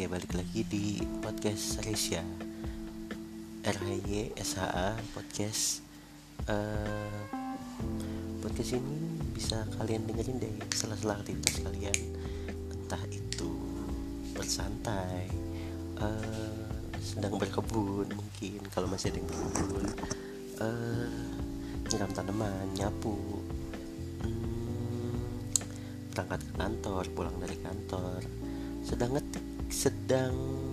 balik lagi di podcast Resya RHY SHA Podcast. Podcast ini bisa kalian dengerin dari sela-sela aktivitas kalian, entah itu bersantai, sedang berkebun, mungkin kalau masih ada yang berkebun, nyiram tanaman, nyapu, berangkat ke kantor, pulang dari kantor, sedang ngetik, sedang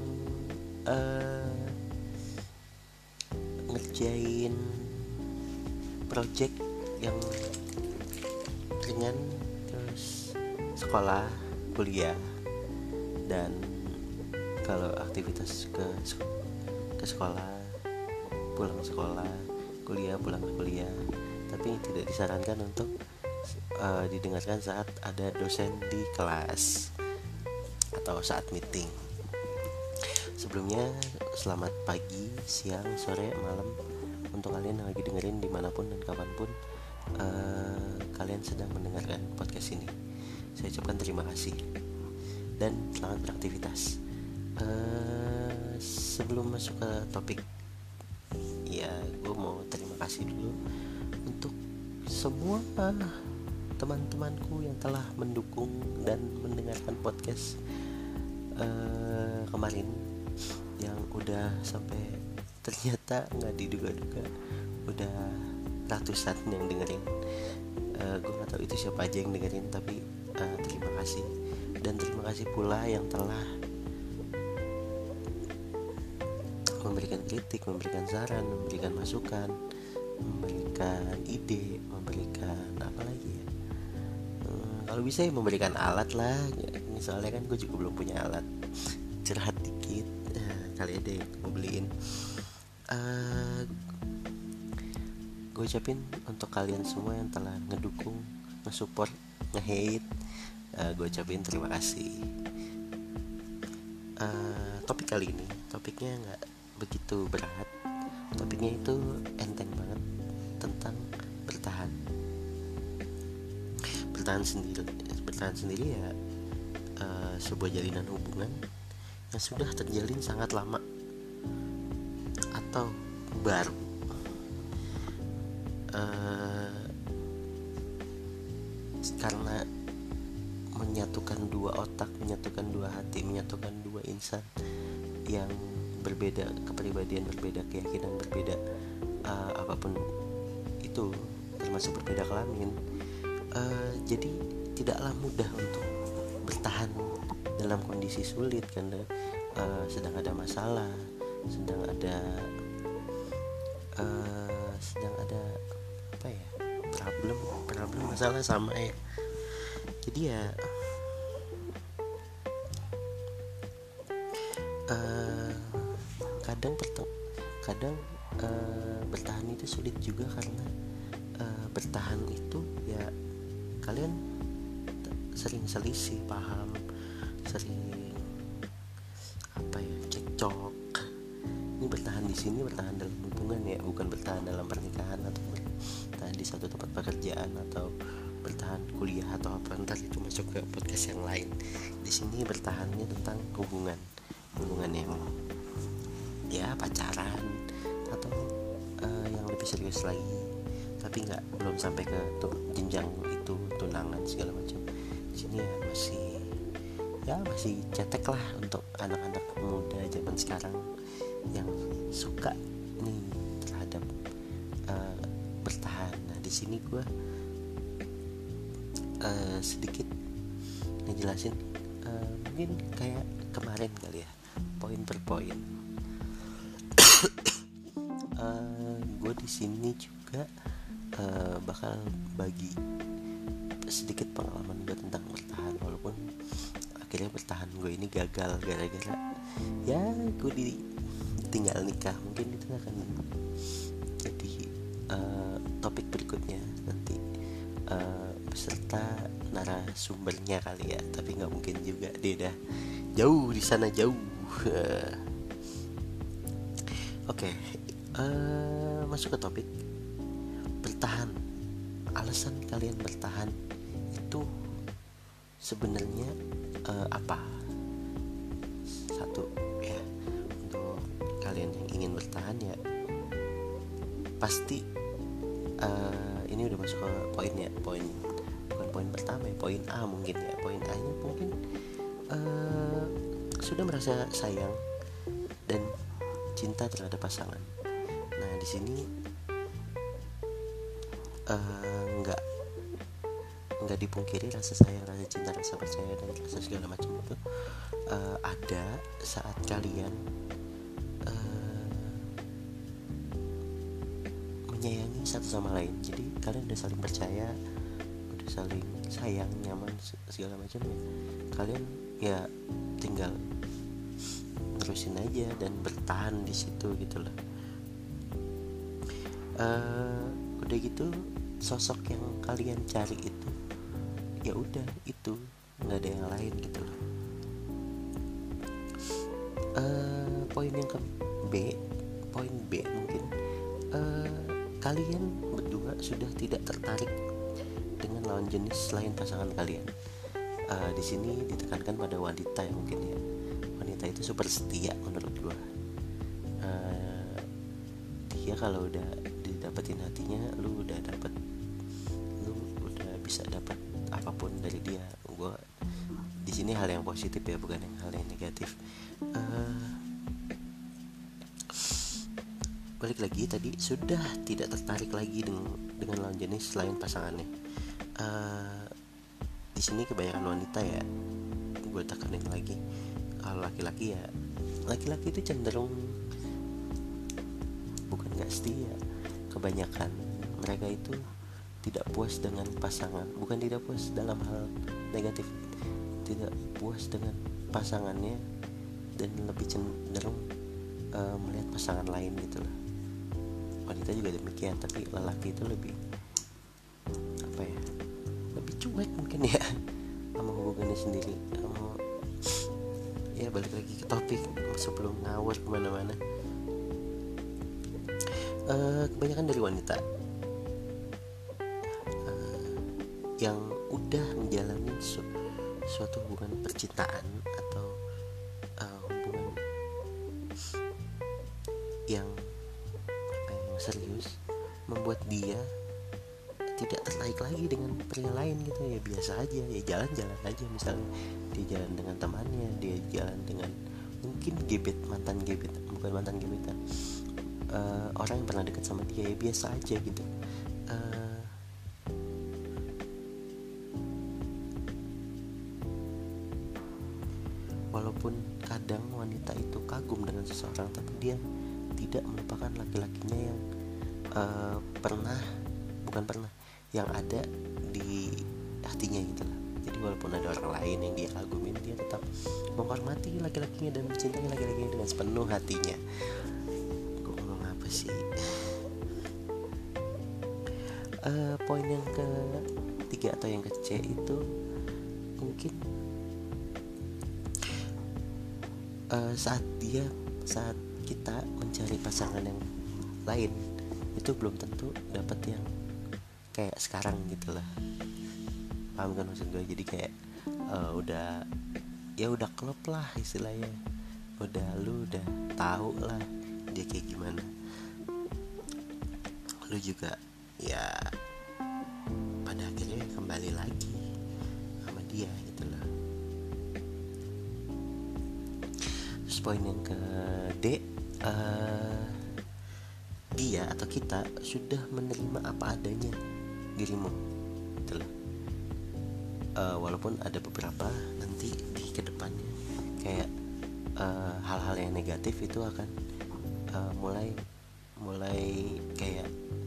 ngerjain project yang ringan, terus sekolah, kuliah, dan kalau aktivitas ke sekolah, pulang sekolah, kuliah, pulang ke kuliah. Tapi tidak disarankan untuk didengarkan saat ada dosen di kelas atau saat meeting. Sebelumnya selamat pagi, siang, sore, malam untuk kalian yang lagi dengerin dimanapun dan kapanpun kalian sedang mendengarkan podcast ini. Saya ucapkan terima kasih dan selamat beraktivitas. Sebelum masuk ke topik, ya gue mau terima kasih dulu untuk semua teman-temanku yang telah mendukung dan mendengarkan podcast kemarin, yang udah sampai ternyata nggak diduga-duga udah ratusan yang dengerin. Gue nggak tahu itu siapa aja yang dengerin, tapi terima kasih. Dan terima kasih pula yang telah memberikan kritik, memberikan saran, memberikan masukan, memberikan ide, memberikan apa lagi ya, kalau bisa ya memberikan alat lah. Misalnya kan gue juga belum punya alat, curhat dikit, kali ada yang mau beliin. Gue ucapin untuk kalian semua yang telah ngedukung, nge-support, nge-hate, gue ucapin terima kasih. Topik kali ini, topiknya gak begitu berat. Topiknya itu enteng banget, tentang bertahan. Bertahan sendiri ya, sebuah jalinan hubungan yang sudah terjalin sangat lama atau baru. Karena menyatukan dua otak, menyatukan dua hati, menyatukan dua insan yang berbeda, kepribadian berbeda, keyakinan berbeda, apapun itu, termasuk berbeda kelamin. Jadi tidaklah mudah untuk bertahan dalam kondisi sulit, karena sedang ada masalah, sedang ada apa ya, problem masalah sama ya. Jadi ya kadang bertahan itu sulit juga, karena bertahan itu ya kalian sering selisih paham, sering cekcok. Ini bertahan di sini, bertahan dalam hubungan ya, bukan bertahan dalam pernikahan atau bertahan di satu tempat pekerjaan atau bertahan kuliah atau apa, ntar itu masuk ke podcast yang lain. Di sini bertahannya tentang hubungan yang ya pacaran atau yang lebih serius lagi, tapi belum sampai ke jenjang itu, tunangan segala macam. Di sini ya masih cetek lah untuk anak-anak muda zaman sekarang yang suka nih terhadap bertahan. Nah di sini gue sedikit ngejelasin, mungkin kayak kemarin kali ya, poin per poin. Gue di sini juga bakal bagi sedikit pengalaman gue tentang bertahan, walaupun akhirnya bertahan gue ini gagal gara-gara ya gue ditinggal nikah. Mungkin itu akan jadi topik berikutnya nanti, beserta narasumbernya kali ya, tapi nggak mungkin juga, dia udah jauh di sana, jauh. Oke, masuk ke topik bertahan. Alasan kalian bertahan itu sebenarnya apa? Satu ya, untuk kalian yang ingin bertahan ya pasti ini udah masuk ke poin ya, bukan poin pertama ya, poin A mungkin ya. Poin A nya mungkin sudah merasa sayang dan cinta terhadap pasangan. Nah di sini nggak dipungkiri rasa sayang, rasa cinta, rasa percaya dan rasa segala macam itu ada saat kalian menyayangi satu sama lain. Jadi kalian udah saling percaya, udah saling sayang, nyaman segala macam ya. Kalian ya tinggal terusin aja dan bertahan di situ gitu loh. Udah gitu sosok yang kalian cari itu ya udah itu, nggak ada yang lain gitu loh. Poin yang ke poin B mungkin kalian berdua sudah tidak tertarik dengan lawan jenis selain pasangan kalian. Di sini ditekankan pada wanita ya mungkin ya. Wanita itu super setia menurut gua. Dia kalau udah didapetin hatinya, lu udah bisa dapat apapun dari dia. Gua di sini hal yang positif ya, bukan hal yang negatif. Balik lagi tadi, sudah tidak tertarik lagi dengan lawan jenis selain pasangannya. Di sini kebanyakan wanita ya, gue tekanin lagi. Kalau laki-laki ya, laki-laki itu cenderung bukan gak setia. Kebanyakan mereka itu tidak puas dengan pasangan, bukan tidak puas dalam hal negatif, tidak puas dengan pasangannya dan lebih cenderung melihat pasangan lain gitu loh. Wanita juga demikian, tapi lelaki itu lebih lebih cuek mungkin ya sama hubungannya sendiri. Ya balik lagi ke topik sebelum ngawur kemana-mana. Kebanyakan dari wanita yang udah menjalani suatu hubungan percintaan atau hubungan yang serius, membuat dia tidak tertarik lagi dengan pria lain gitu ya. Biasa aja ya, jalan-jalan aja, misalnya dia jalan dengan temannya, dia jalan dengan mungkin mantan gebetan, orang yang pernah dekat sama dia ya biasa aja gitu. Walaupun kadang wanita itu kagum dengan seseorang, tapi dia tidak melupakan laki-lakinya yang yang ada di hatinya gitu lah. Jadi walaupun ada orang lain yang dia kagumin, dia tetap menghormati laki-lakinya dan mencintai laki-lakinya dengan sepenuh hatinya. Gue ngomong apa sih? Poin yang ketiga atau yang ke C itu mungkin saat kita mencari pasangan yang lain itu belum tentu dapat yang kayak sekarang gitu lah. Paham kan maksud gue? Jadi kayak udah klop lah istilahnya, lu udah tahu lah dia kayak gimana, lu juga ya pada akhirnya kembali lagi sama dia gitu loh. Terus poin yang ke D, dia atau kita sudah menerima apa adanya dirimu gitu loh. Walaupun ada beberapa nanti di kedepannya kayak hal-hal yang negatif itu akan mulai kayak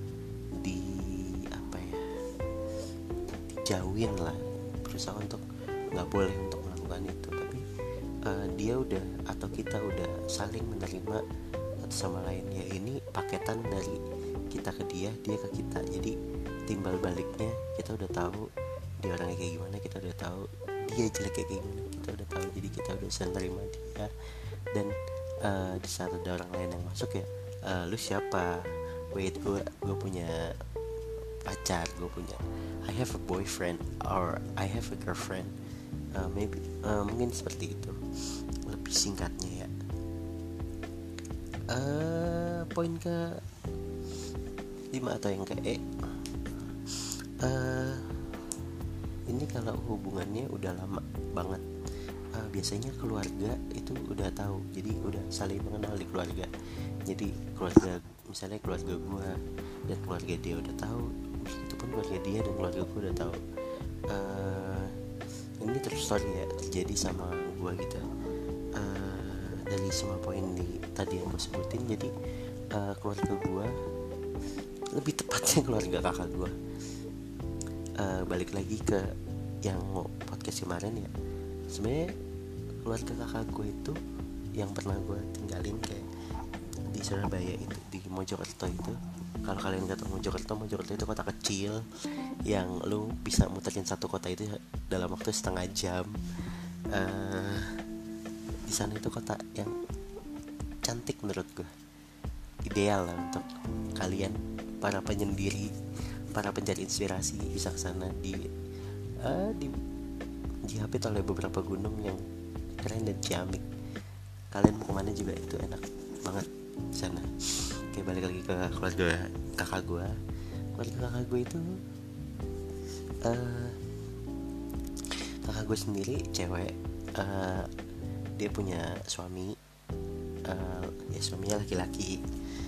dijauhin lah, berusaha untuk nggak boleh untuk melakukan itu. Tapi dia udah atau kita udah saling menerima satu sama lain ya. Ini paketan dari kita ke dia ke kita. Jadi timbal baliknya kita udah tahu dia orangnya kayak gimana, kita udah tahu dia jelek kayak gimana, kita udah tahu. Jadi kita udah bisa nerima dia. Dan di saat ada orang lain yang masuk ya, lu siapa? Wait, gue punya pacar, I have a boyfriend or I have a girlfriend, maybe mungkin seperti itu. lebih singkatnya ya, poin ke 5 atau yang ke E, ini kalau hubungannya udah lama banget, biasanya keluarga itu udah tahu, jadi udah saling mengenal di keluarga. Jadi keluarga, misalnya keluarga gue dan keluarga dia udah tahu, itu pun keluarga dia dan keluarga gue udah tahu. Ini terus story ya, terjadi sama gue gitu. Dari semua poin di tadi yang gue sebutin, jadi keluarga gue, lebih tepatnya keluarga kakak gue, balik lagi ke yang podcast kemarin ya, sebenarnya keluarga kakak gue itu yang pernah gue tinggalin kayak di Surabaya itu, di Mojokerto itu. Kalau kalian nggak tahu Mojokerto itu kota kecil yang lu bisa muterin satu kota itu dalam waktu setengah jam. Di sana itu kota yang cantik menurut gue, ideal lah untuk kalian para penyendiri, para pencari inspirasi bisa kesana. Dihapit oleh beberapa gunung yang keren dan ciamik. Kalian mau kemana juga itu enak banget sana. Oke, balik lagi ke keluarga kakak gue. Keluarga kakak gue itu kakak gue sendiri cewek, dia punya suami, ya suaminya laki-laki.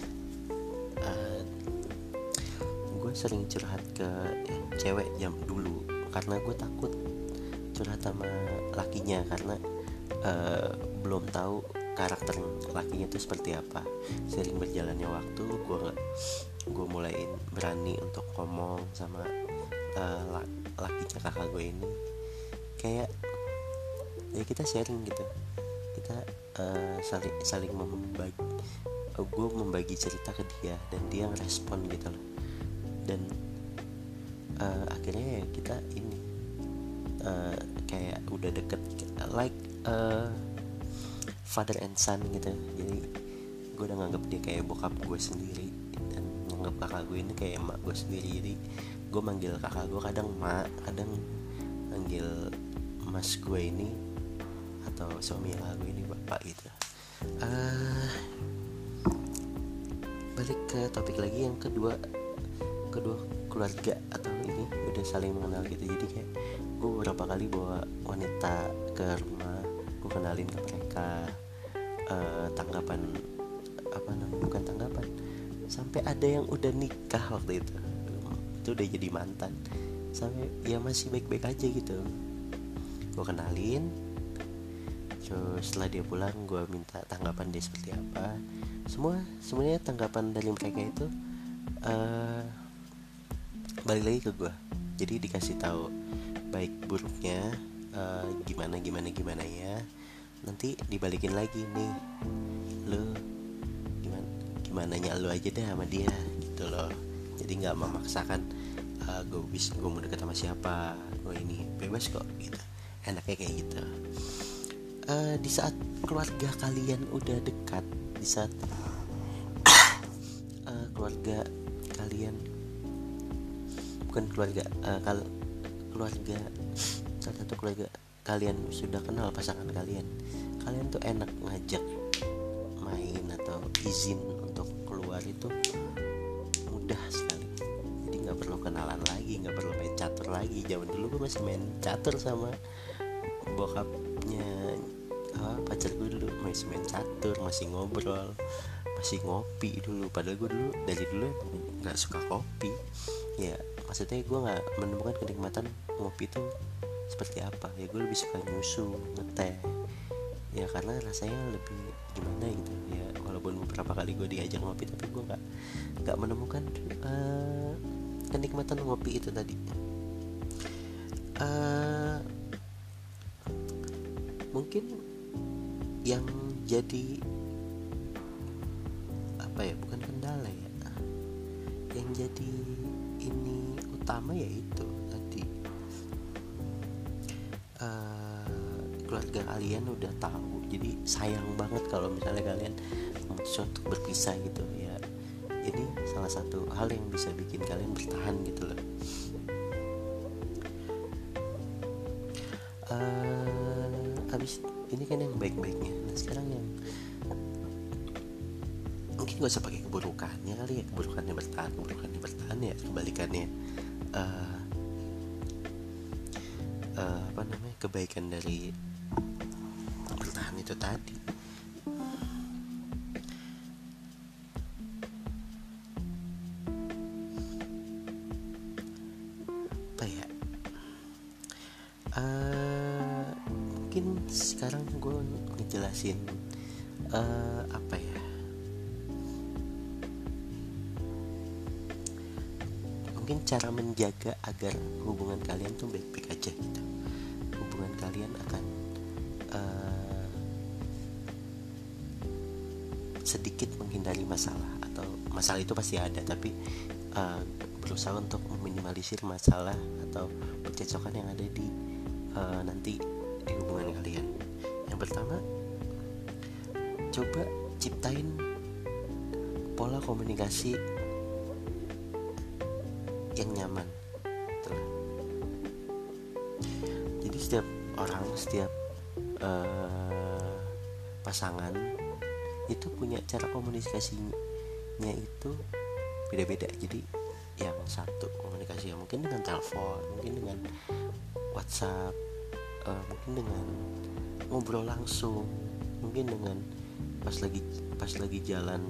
Gue sering curhat ke cewek jam dulu karena gue takut curhat sama lakinya, karena belum tahu karakter lakinya itu seperti apa. Sering berjalannya waktu, gue mulain berani untuk ngomong sama lakinya kakak gue ini. Kayak ya kita sharing gitu, kita saling membagi, gue membagi cerita ke dia dan dia ngerespon gitu loh. Dan akhirnya ya kita ini kayak udah deket, like father and son gitu. Jadi gue udah nganggap dia kayak bokap gue sendiri, dan nganggap kakak gue ini kayak emak gue sendiri. Jadi gue manggil kakak gue kadang mak, kadang manggil mas gue ini atau suami kakak gue ini bapak gitu. Balik ke topik lagi yang kedua keluarga atau ini udah saling mengenal gitu. Jadi kayak gue beberapa kali bawa wanita ke rumah, gue kenalin ke mereka. Tanggapan bukan tanggapan, sampai ada yang udah nikah waktu itu udah jadi mantan, sampai ya masih baik-baik aja gitu. Gue kenalin, terus setelah dia pulang gue minta tanggapan dia seperti apa. Semuanya tanggapan dari mereka itu balik lagi ke gue. Jadi dikasih tahu baik buruknya, gimana ya. Nanti dibalikin lagi nih, lu gimana lu aja deh sama dia gitu loh. Jadi nggak memaksakan gue mau deket sama siapa, gue ini bebas kok gitu. Enaknya kayak gitu. Di saat keluarga kalian udah dekat, di saat keluarga kalian, bukan keluarga, keluarga, salah satu keluarga kalian sudah kenal pasangan kalian tuh enak ngajak main atau izin untuk keluar itu mudah sekali. Jadi nggak perlu kenalan lagi, nggak perlu main catur lagi. Zaman dulu gue masih main catur sama bokapnya pacar gue dulu, masih main catur, masih ngobrol, masih ngopi dulu. Padahal gue dari dulu nggak suka kopi ya, maksudnya gue nggak menemukan kenikmatan ngopi itu seperti apa ya. Gue lebih suka nyusu, ngeteh ya, karena rasanya lebih gimana gitu ya. Walaupun beberapa kali gue diajak ngopi, tapi gue nggak menemukan kenikmatan ngopi itu tadi. Mungkin yang jadi apa ya, bukan kendala ya, yang jadi ini utama yaitu tadi keluarga kalian udah tahu. Jadi sayang banget kalau misalnya kalian memutuskan untuk berpisah gitu ya. Ini salah satu hal yang bisa bikin kalian bertahan gitu loh. Ini kan yang baik-baiknya. Nah sekarang yang mungkin gak usah pakai keburukannya kali ya, keburukannya bertahan ya, kebalikannya kebaikan dari bertahan itu tadi. Apa ya, mungkin sekarang gue ngejelasin apa ya, mungkin cara menjaga agar hubungan kalian tuh baik-baik aja gitu. Hubungan kalian akan sedikit menghindari masalah, atau masalah itu pasti ada, tapi berusaha untuk meminimalisir masalah atau percecokan yang ada di nanti di hubungan kalian. Yang pertama, coba ciptain pola komunikasi yang nyaman. Jadi setiap orang, setiap pasangan itu punya cara komunikasinya itu beda-beda. Jadi yang satu komunikasi mungkin dengan telepon, mungkin dengan WhatsApp, mungkin dengan ngobrol langsung, mungkin dengan pas lagi jalan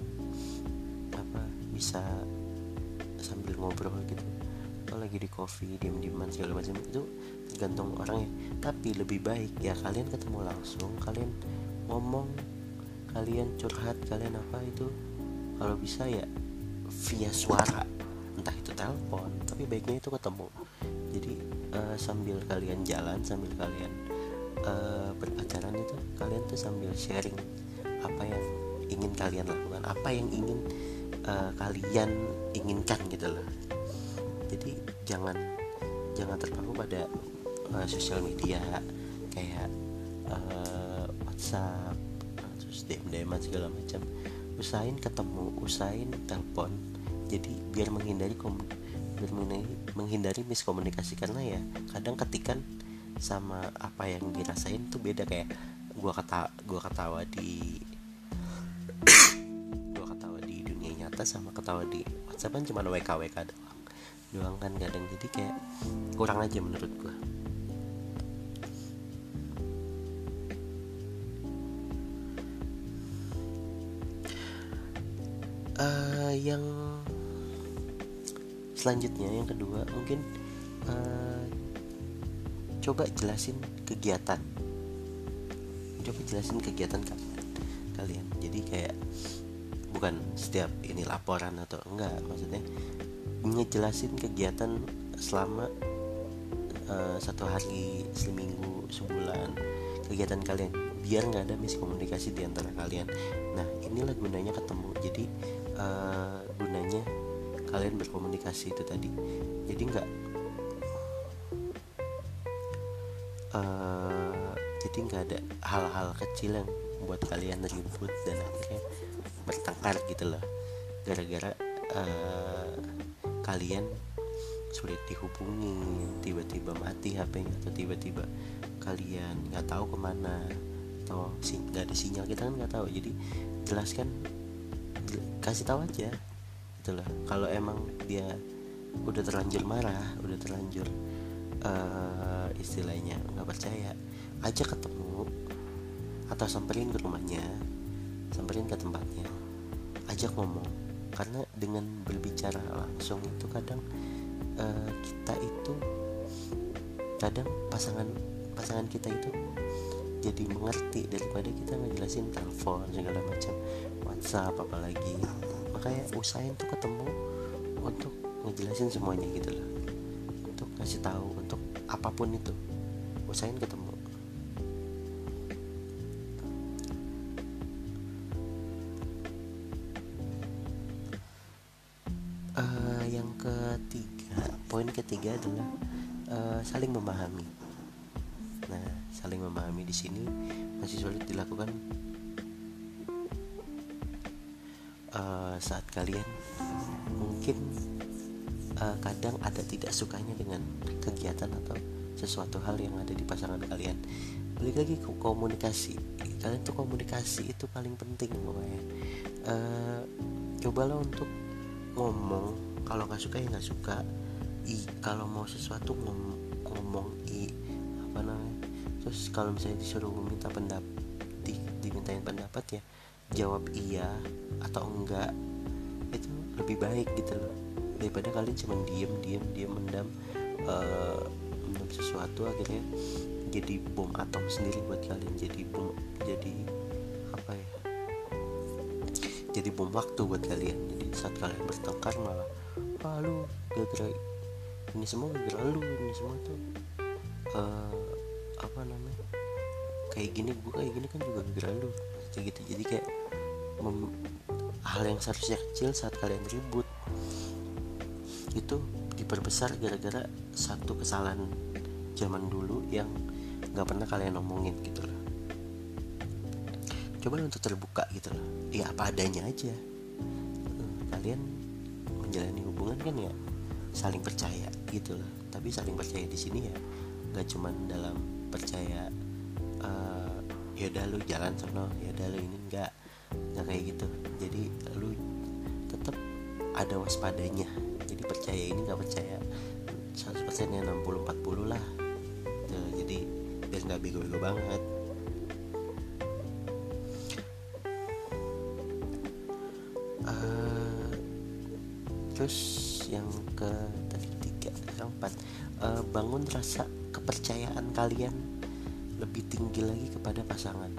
bisa sambil ngobrol gitu, atau lagi di coffee diam-diaman segala macam. Itu tergantung orangnya, tapi lebih baik ya kalian ketemu langsung, kalian ngomong, kalian curhat, kalian apa itu kalau bisa ya via suara, entah itu telepon, tapi baiknya itu ketemu. Jadi sambil kalian jalan, sambil kalian berpacaran itu, kalian tuh sambil sharing apa yang ingin kalian lakukan, apa yang ingin kalian inginkan gitu loh. Jadi jangan terpaku pada sosial media kayak WhatsApp, terus DM segala macam. Usahain ketemu, usahain telepon. Jadi biar menghindari miskomunikasi, karena ya kadang ketikan sama apa yang dirasain tuh beda. Kayak gua ketawa di dunia nyata sama ketawa di WhatsApp kan cuma WK doang kan kadang. Jadi kayak kurang aja menurut gua. Yang selanjutnya, yang kedua, mungkin coba jelasin kegiatan kalian. Jadi kayak bukan setiap ini laporan atau enggak, maksudnya ngejelasin kegiatan selama 1 hari, seminggu, sebulan, kegiatan kalian, biar nggak ada miskomunikasi di antara kalian. Nah inilah gunanya ketemu. Jadi gunanya kalian berkomunikasi itu tadi. Jadi nggak ada hal-hal kecil yang buat kalian ribut dan akhirnya bertengkar gitu loh, gara-gara kalian sulit dihubungi, tiba-tiba mati HP-nya, atau tiba-tiba kalian nggak tahu kemana, atau nggak ada sinyal, kita kan nggak tahu. Jadi jelaskan, kasih tahu aja gitu loh. Kalau emang dia udah terlanjur marah, udah terlanjur istilahnya nggak percaya, ajak ketemu atau samperin ke rumahnya, samperin ke tempatnya, ajak ngomong. Karena dengan berbicara langsung itu kadang kita itu kadang pasangan kita itu jadi mengerti daripada kita ngejelasin telepon segala macam, WhatsApp apalagi. Makanya usahain tuh ketemu untuk ngejelasin semuanya gitu loh, untuk ngasih tahu, untuk apapun itu usahain ketemu. Poin ketiga adalah saling memahami. Nah, saling memahami di sini masih sulit dilakukan saat kalian mungkin kadang ada tidak sukanya dengan kegiatan atau sesuatu hal yang ada di pasangan kalian. Balik lagi ke komunikasi. Kalian tuh komunikasi itu paling penting pokoknya. Cobalah untuk ngomong. Kalau nggak suka ya nggak suka. Kalau mau sesuatu ngomong apa namanya. Terus kalau misalnya disuruh minta pendapat, dimintain pendapat ya jawab iya atau enggak. Itu lebih baik gitu loh, daripada kalian cuma diem mendam sesuatu, akhirnya jadi bom atom sendiri buat kalian. Jadi apa ya, jadi bom waktu buat kalian. Jadi saat kalian bertengkar malah lu gara-gara ini semua, gara-gara lu ini semua tuh apa namanya, kayak gini kan juga gara-gara lu gitu. Jadi kayak hal yang seharusnya kecil saat kalian ribut itu diperbesar gara-gara satu kesalahan zaman dulu yang nggak pernah kalian omongin gitu loh. Coba untuk terbuka gitu loh, ya apa adanya aja. Kalian menjalani hubungan kan ya saling percaya gitu loh. Tapi saling percaya di sini ya nggak cuman dalam percaya yaudah lu jalan sono, yaudah lu ini, nggak kayak gitu. Jadi lu tetap ada waspadanya. Jadi percaya ini nggak percaya 100% ya 60-40 lah. Jadi biar nggak bego-bego banget. Terus yang ketiga, yang keempat, bangun rasa kepercayaan kalian lebih tinggi lagi kepada pasangan.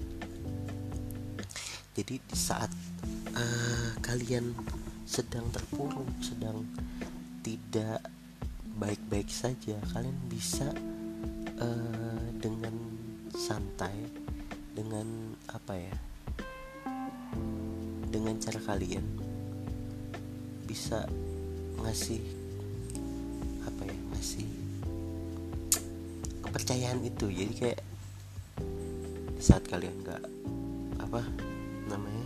Jadi di saat kalian sedang terpuruk, sedang tidak baik-baik saja, kalian bisa dengan santai, dengan apa ya, dengan cara kalian bisa ngasih kepercayaan itu. Jadi kayak di saat kalian nggak apa namanya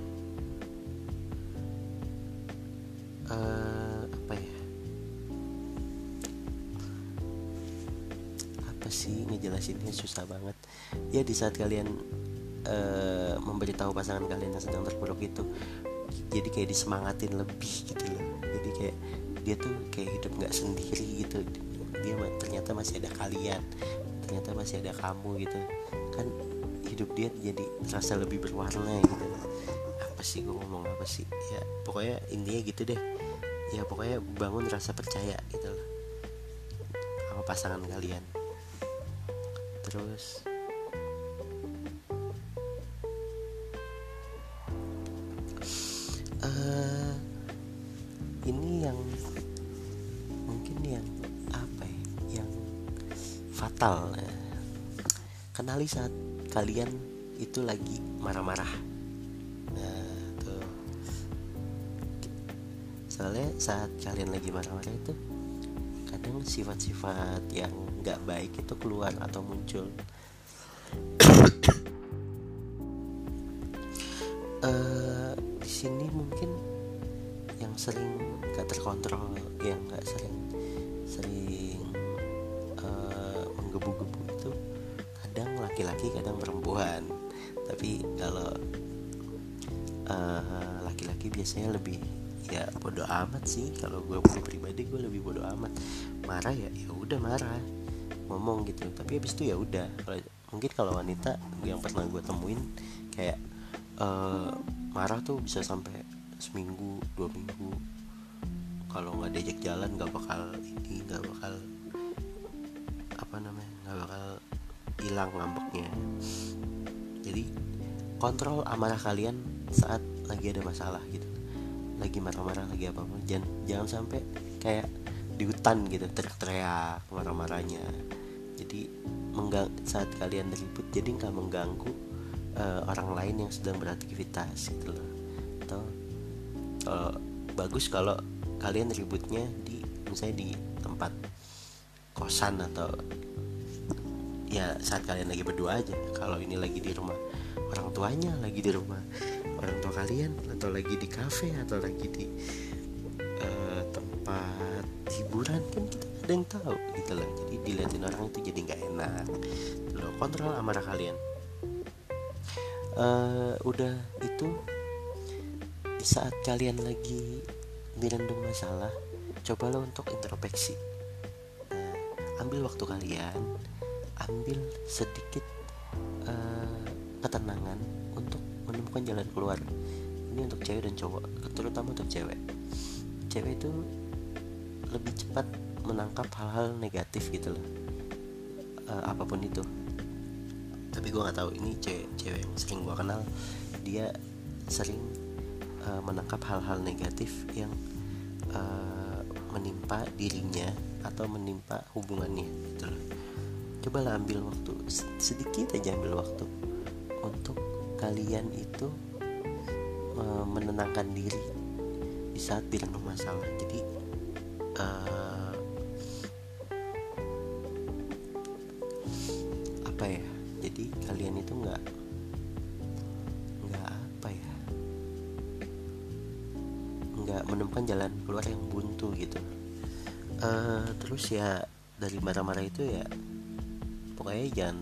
ngejelasinnya susah banget ya. Di saat kalian memberitahu pasangan kalian yang sedang terpuruk itu, jadi kayak disemangatin lebih gitu loh. Jadi kayak dia tuh kayak hidup nggak sendiri gitu. Dia ternyata masih ada kalian, ternyata masih ada kamu gitu kan. Hidup dia jadi terasa lebih berwarna gitu. Apa sih gue ngomong apa sih ya, pokoknya intinya gitu deh ya. Pokoknya bangun rasa percaya gitu loh sama pasangan kalian. Terus ini yang mungkin yang apa ya, yang fatal. Kenali saat kalian itu lagi marah-marah. Nah tuh, soalnya saat kalian lagi marah-marah itu kadang sifat-sifat yang nggak baik itu keluar atau muncul. Di sini mungkin yang sering nggak terkontrol, yang nggak sering menggebu-gebu itu kadang laki-laki, kadang perempuan. Tapi kalau laki-laki biasanya lebih ya bodo amat sih. Kalau gue pribadi, gue lebih bodo amat. Marah ya udah marah, ngomong gitu. Tapi habis itu ya udah. Mungkin kalau wanita yang pernah gue temuin kayak marah tuh bisa sampai seminggu, 2 minggu. Kalau nggak diajak jalan nggak bakal nggak bakal hilang ngambeknya. Jadi kontrol amarah kalian saat lagi ada masalah gitu, lagi marah-marah, lagi apa-apa. Jangan sampai kayak di hutan gitu teriak-teriak marah-marahnya. Jadi saat kalian ribut, jadi nggak mengganggu orang lain yang sedang beraktivitas gitu loh. Atau bagus kalau kalian ributnya misalnya di tempat kosan, atau ya saat kalian lagi berdua aja. Kalau ini lagi di rumah orang tuanya, lagi di rumah orang tua kalian, atau lagi di kafe, atau lagi di tempat hiburan, kan kita ada yang tahu gitu loh. Jadi dilihatin orang itu jadi nggak enak gitu loh. Kontrol amarah kalian. Udah itu, di saat kalian lagi direndam masalah, cobalah untuk introspeksi. Ambil waktu kalian, ambil sedikit ketenangan untuk menemukan jalan keluar. Ini untuk cewek dan cowok, terutama untuk cewek. Cewek itu lebih cepat menangkap hal-hal negatif gitu loh, apapun itu. Tapi gue nggak tahu, ini cewek yang sering gue kenal, dia sering menangkap hal-hal negatif yang menimpa dirinya atau menimpa hubungannya gitu loh. Cobalah ambil waktu sedikit aja, ambil waktu untuk kalian itu menenangkan diri di saat direndam masalah. Jadi apa ya, jadi kalian itu nggak apa ya, nggak menemukan jalan keluar yang buntu gitu. Terus ya, dari marah-marah itu ya pokoknya jangan,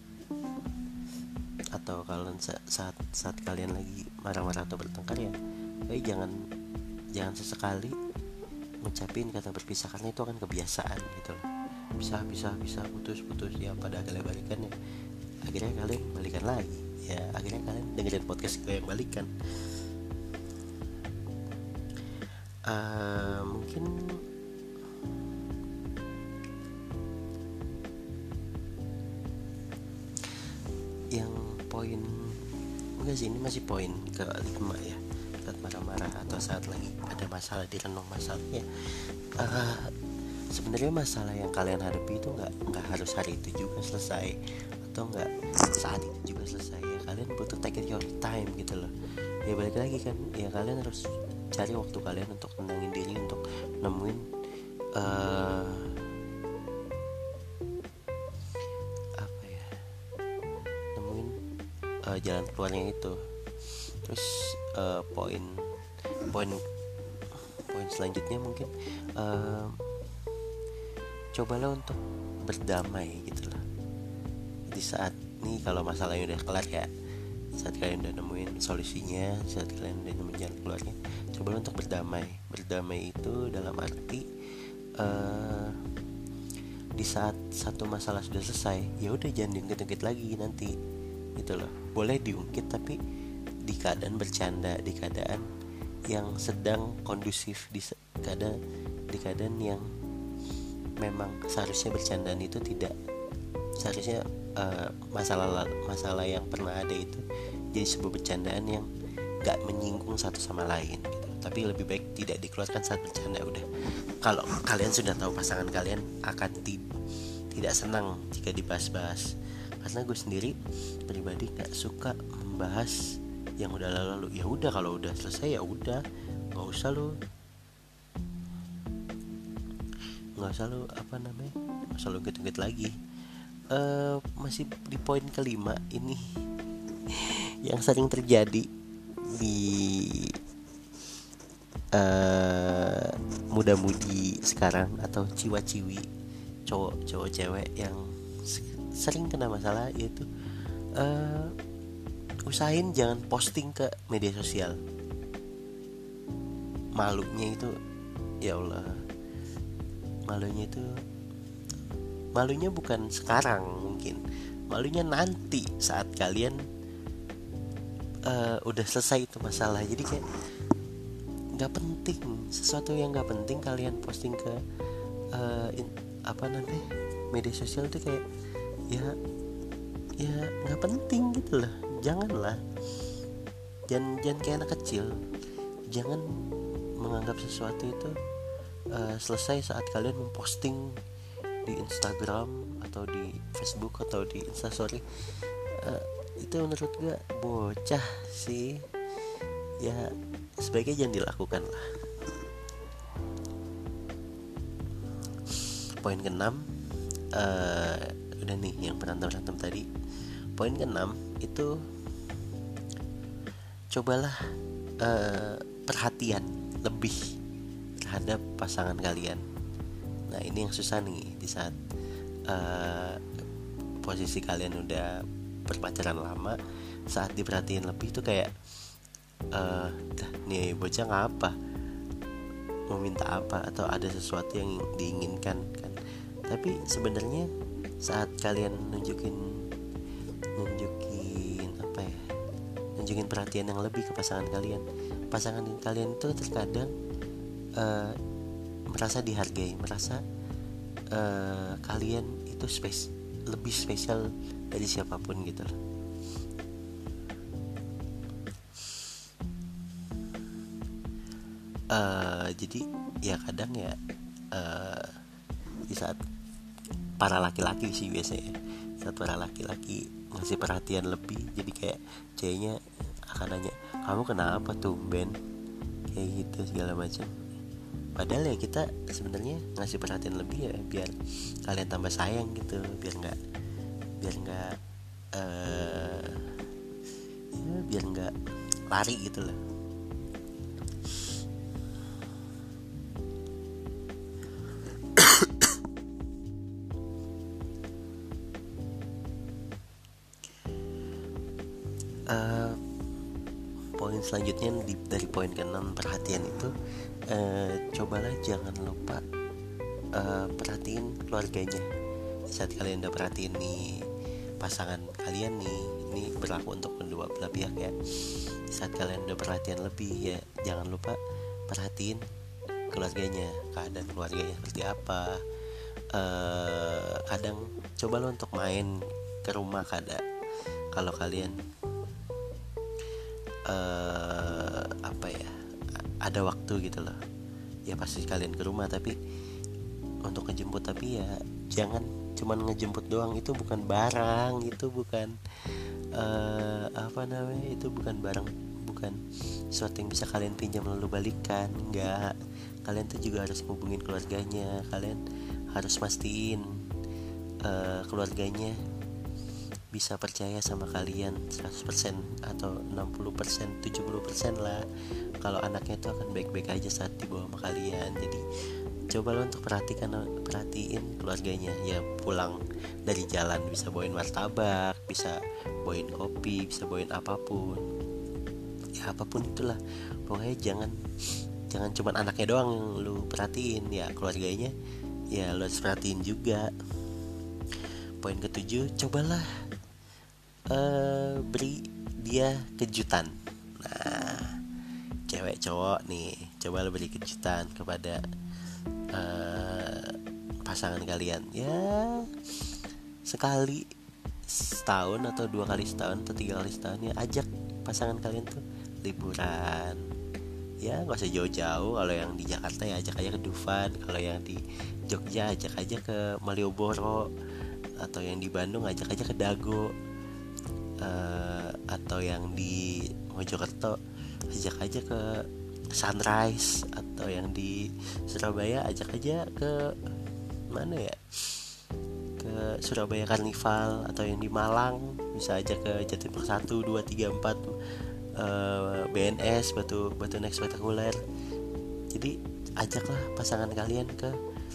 atau kalian saat kalian lagi marah-marah atau bertengkar ya, pokoknya jangan sesekali ngucapin kata berpisah, karena itu akan kebiasaan gitu loh. Pisah putus ya, pada akhirnya balikan ya, akhirnya kalian balikan lagi ya, akhirnya kalian dengerin podcast gue yang balikan. Mungkin yang poin, enggak sih, ini masih poin ke-5 ya. Saat marah-marah atau saat lagi ada masalah, direndam masalahnya, sebenarnya masalah yang kalian hadapi itu nggak harus hari itu juga selesai, atau nggak saat itu juga selesai ya. Kalian butuh take your time gitu loh. Ya balik lagi kan, ya kalian harus cari waktu kalian untuk tenangin diri, untuk nemuin jalan keluarnya itu. Terus poin selanjutnya mungkin cobalah untuk berdamai gitu loh. Di saat nih, kalau masalahnya udah kelar ya, saat kalian udah nemuin solusinya, saat kalian udah nemuin jalan keluarnya, cobalah untuk berdamai itu dalam arti di saat satu masalah sudah selesai, ya udah jangan diungkit-ungkit lagi nanti gitu loh. Boleh diungkit tapi di keadaan bercanda, di keadaan yang sedang kondusif, di keadaan yang memang seharusnya bercandaan itu tidak, seharusnya masalah yang pernah ada itu jadi sebuah bercandaan yang gak menyinggung satu sama lain gitu. Tapi lebih baik tidak dikeluarkan saat bercanda. Udah, kalau kalian sudah tahu pasangan kalian akan tidak senang jika dibahas-bahas, karena gue sendiri pribadi gak suka membahas yang udah lalu. Ya udah, kalau udah selesai ya udah, nggak usah lu gitu lagi. Masih di poin ke-5 ini yang sering terjadi di muda-mudi sekarang atau ciwa-ciwi, cowok cewek yang sering kena masalah, yaitu usahain jangan posting ke media sosial. Malunya itu, ya Allah, malunya bukan sekarang, mungkin malunya nanti saat kalian udah selesai itu masalah. Jadi kayak nggak penting, sesuatu yang nggak penting kalian posting ke media sosial itu kayak ya nggak penting gitu lah. Janganlah, jangan kayak anak kecil. Jangan menganggap sesuatu itu selesai saat kalian memposting di Instagram atau di Facebook atau di Instastory. Itu menurut gue bocah sih. Ya sebaiknya jangan dilakukan lah. Poin ke-6, udah nih yang berantem tadi. Poin ke-6 itu cobalah perhatian lebih terhadap pasangan kalian. Nah ini yang susah nih di saat posisi kalian udah berpacaran lama, saat diperhatiin lebih tuh kayak dah nih bocah ngapa, mau minta apa, atau ada sesuatu yang diinginkan kan. Tapi sebenarnya saat kalian nunjukin apa ya, nunjukin perhatian yang lebih ke pasangan kalian itu terkadang merasa dihargai, merasa kalian itu lebih spesial dari siapapun gitu. Jadi ya kadang ya di saat para laki-laki sih biasanya, saat para laki-laki ngasih perhatian lebih, jadi kayak ceweknya akan nanya, kamu kenapa tumben kayak gitu segala macam. Padahal ya kita sebenarnya ngasih perhatian lebih ya biar kalian tambah sayang gitu, biar nggak ya biar nggak lari gitu lah. Poin selanjutnya dari poin ke-6 perhatian itu, cobalah jangan lupa perhatiin keluarganya. Saat kalian udah perhatiin nih pasangan kalian nih, ini berlaku untuk kedua belah pihak ya. Saat kalian udah perhatian lebih ya jangan lupa perhatiin keluarganya, keadaan keluarganya seperti apa. Kadang coba lo untuk main ke rumah kalau kalian apa ya, ada waktu gitu loh ya, pasti kalian ke rumah, tapi untuk ngejemput, tapi ya jangan cuman ngejemput doang. Itu bukan barang, itu bukan itu bukan barang, bukan sesuatu yang bisa kalian pinjam lalu balikan. Enggak, kalian tuh juga harus hubungin keluarganya, kalian harus pastiin keluarganya bisa percaya sama kalian 100% atau 60%, 70% lah kalau anaknya itu akan baik-baik aja saat dibawa sama kalian. Jadi cobalah untuk perhatiin keluarganya ya. Pulang dari jalan bisa bawain martabak, bisa bawain kopi, bisa bawain apapun ya, apapun itulah. Pokoknya jangan cuma anaknya doang yang lu perhatiin ya, keluarganya ya lu harus perhatiin juga. Poin ke-7, cobalah beri dia kejutan. Nah, cewek cowok nih, coba lo beri kejutan kepada pasangan kalian ya, sekali setahun atau 2 kali setahun atau 3 kali setahun ya. Ajak pasangan kalian tuh liburan ya, nggak usah jauh-jauh. Kalau yang di Jakarta ya ajak aja ke Dufan, kalau yang di Jogja ajak aja ke Malioboro, atau yang di Bandung ajak aja ke Dago, atau yang di Mojokerto ajak aja ke Sunrise, atau yang di Surabaya ajak aja ke mana ya, ke Surabaya Carnival, atau yang di Malang bisa ajak ke Jatimur 1, 2, 3, 4, BNS Batu Next Spektakuler. Jadi ajaklah pasangan kalian ke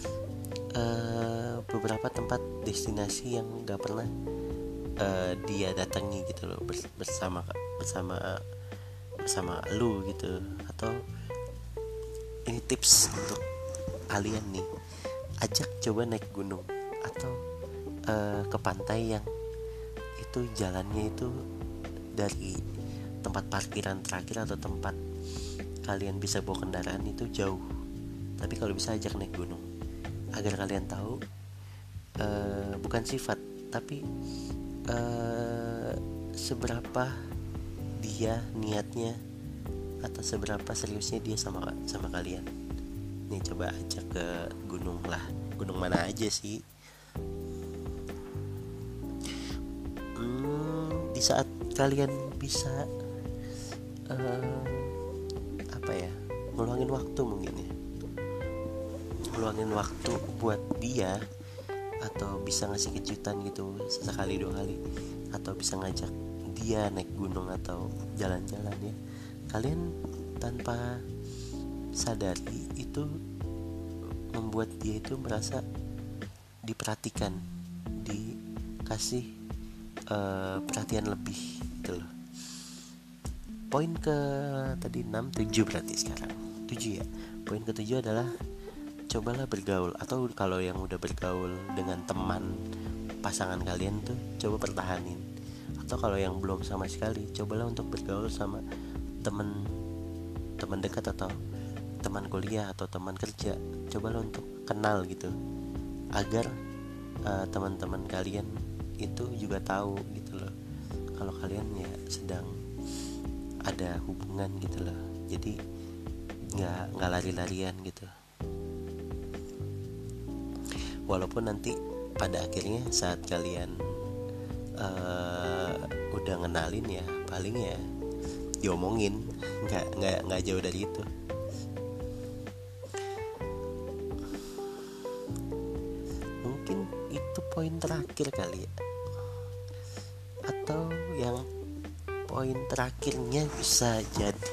beberapa tempat destinasi yang gak pernah dia datangi gitu loh, bersama lu gitu. Atau ini tips untuk kalian nih, ajak coba naik gunung atau ke pantai yang itu jalannya itu dari tempat parkiran terakhir atau tempat kalian bisa bawa kendaraan itu jauh. Tapi kalau bisa ajak naik gunung agar kalian tahu bukan sifat tapi seberapa dia niatnya atau seberapa seriusnya dia sama kalian. Nih coba ajak ke gunung lah, gunung mana aja sih. Di saat kalian bisa ngeluangin waktu, mungkin ya ngeluangin waktu buat dia, atau bisa ngasih kejutan gitu sesekali 2 kali, atau bisa ngajak dia naik gunung atau jalan-jalan ya, kalian tanpa sadari itu membuat dia itu merasa diperhatikan, dikasih perhatian lebih gitu loh. Poin ke tadi 6, 7 berarti sekarang 7 ya. Poin ke-7 adalah cobalah bergaul, atau kalau yang udah bergaul dengan teman pasangan kalian tuh coba pertahanin. Atau kalau yang belum sama sekali, cobalah untuk bergaul sama teman dekat atau teman kuliah atau teman kerja. Cobalah untuk kenal gitu, agar teman-teman kalian itu juga tahu gitu loh kalau kalian ya sedang ada hubungan gitu loh. Jadi nggak lari-larian gitu. Walaupun nanti pada akhirnya saat kalian udah ngenalin ya paling ya diomongin, nggak jauh dari itu. Mungkin itu poin terakhir kali ya, atau yang poin terakhirnya bisa jadi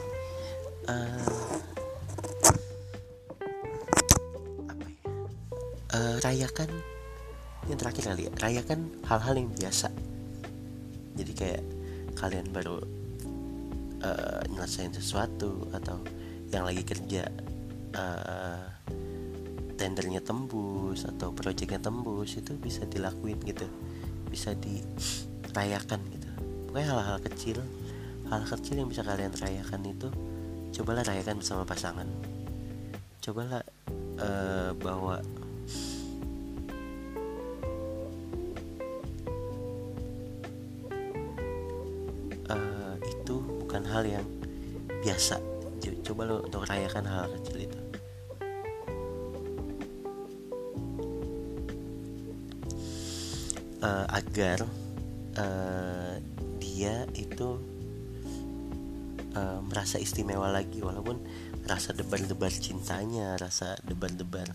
rayakan, yang terakhir kali ya, rayakan hal-hal yang biasa. Jadi kayak kalian baru nyelesain sesuatu, atau yang lagi kerja tendernya tembus atau proyeknya tembus, itu bisa dilakuin gitu, bisa dirayakan gitu. Pokoknya hal-hal kecil yang bisa kalian rayakan itu cobalah rayakan bersama pasangan. Cobalah bawa itu bukan hal yang biasa. Coba lo untuk rayakan hal kecil itu. Agar dia itu merasa istimewa lagi, walaupun rasa debar-debar cintanya, rasa debar-debar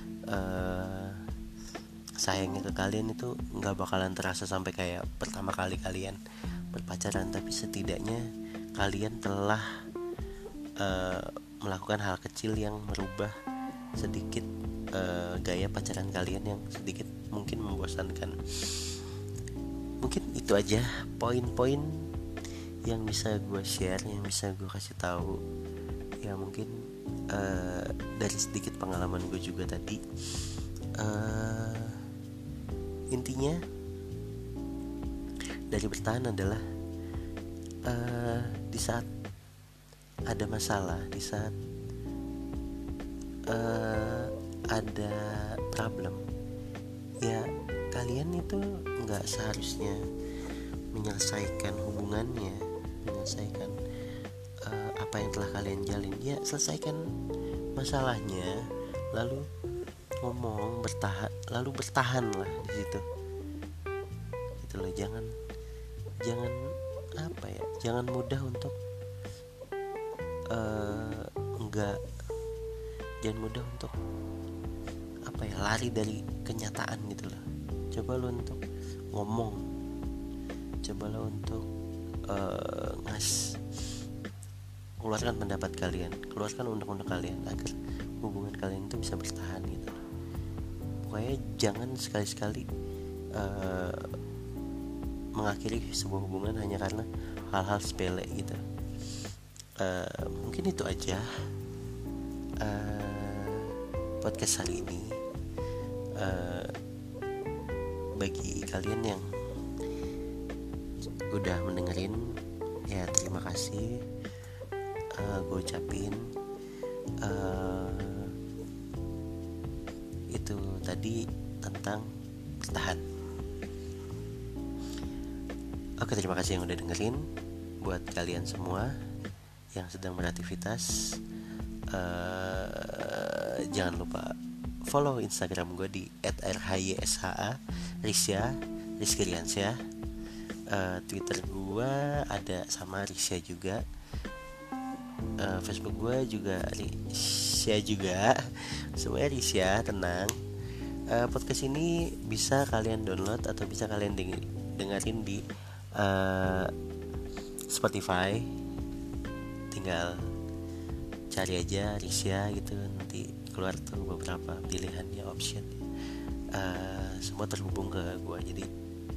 sayangnya ke kalian itu nggak bakalan terasa sampai kayak pertama kali kalian berpacaran, tapi setidaknya kalian telah melakukan hal kecil yang merubah sedikit gaya pacaran kalian yang sedikit mungkin membosankan. Mungkin itu aja poin-poin yang bisa gue share, yang bisa gue kasih tahu. Ya mungkin dari sedikit pengalaman gue juga tadi. Intinya dari bertahan adalah di saat ada masalah, di saat ada problem, ya kalian itu nggak seharusnya menyelesaikan hubungannya, menyelesaikan apa yang telah kalian jalin. Ya selesaikan masalahnya, lalu ngomong, bertahan lah di situ. Gitu loh, jangan apa ya, jangan mudah untuk jangan mudah untuk apa ya, lari dari kenyataan gitu loh. Coba lo untuk ngomong, coba lo untuk keluarkan pendapat kalian, keluarkan undang-undang kalian agar hubungan kalian itu bisa bertahan gitu. Pokoknya jangan sekali-sekali mengakhiri sebuah hubungan hanya karena hal-hal sepele gitu. Mungkin itu aja podcast hari ini. Bagi kalian yang udah mendengerin, ya terima kasih. Gue ucapin itu tadi tentang bertahan. Oke, terima kasih yang udah dengerin. Buat kalian semua yang sedang beraktivitas, jangan lupa follow Instagram gue di @rhysha Risya Rizkiriansyah. Twitter gue ada sama Risya juga. Facebook gue juga Risya juga. Semuanya Risya, tenang. Podcast ini bisa kalian download atau bisa kalian dengerin di Spotify. Tinggal cari aja Risya gitu, nanti keluar tuh beberapa pilihannya, option, semua terhubung ke gue. Jadi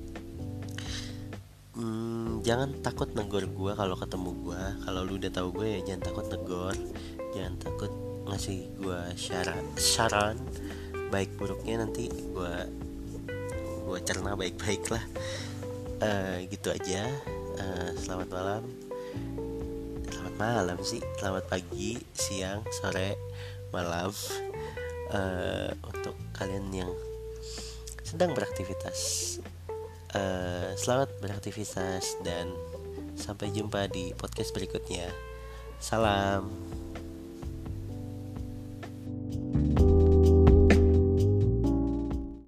jangan takut negor gue kalau ketemu gue. Kalau lu udah tahu gue ya jangan takut negor, jangan takut ngasih gue saran baik buruknya, nanti gue cerna baik-baik lah. Gitu aja. Selamat malam. Selamat malam sih, selamat pagi, siang, sore, malam, untuk kalian yang sedang beraktivitas. Selamat beraktivitas dan sampai jumpa di podcast berikutnya. Salam.